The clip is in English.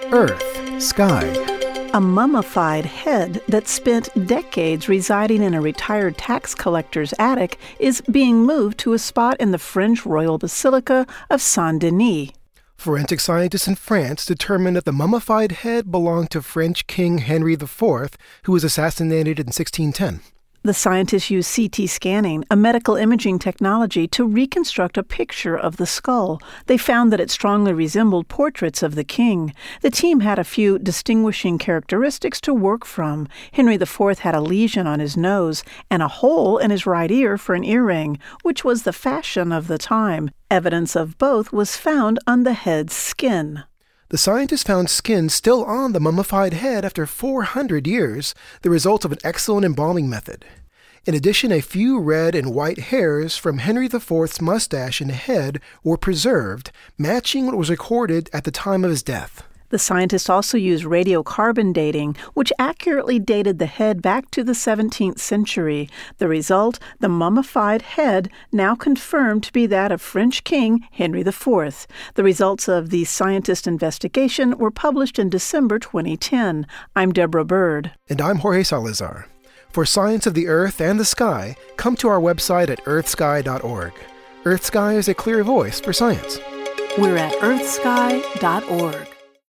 Earth, Sky. A mummified head that spent decades residing in a retired tax collector's attic is being moved to a spot in the French Royal Basilica of Saint-Denis. Forensic scientists in France determined that the mummified head belonged to French King Henry IV, who was assassinated in 1610. The scientists used CT scanning, a medical imaging technology, to reconstruct a picture of the skull. They found that it strongly resembled portraits of the king. The team had a few distinguishing characteristics to work from. Henry IV had a lesion on his nose and a hole in his right ear for an earring, which was the fashion of the time. Evidence of both was found on the head's skin. The scientists found skin still on the mummified head after 400 years, the result of an excellent embalming method. In addition, a few red and white hairs from Henry IV's mustache and head were preserved, matching what was recorded at the time of his death. The scientists also used radiocarbon dating, which accurately dated the head back to the 17th century. The result, the mummified head, now confirmed to be that of French King Henry IV. The results of the scientist investigation were published in December 2010. I'm Deborah Bird. And I'm Jorge Salazar. For Science of the Earth and the Sky, come to our website at earthsky.org. EarthSky is a clear voice for science. We're at earthsky.org.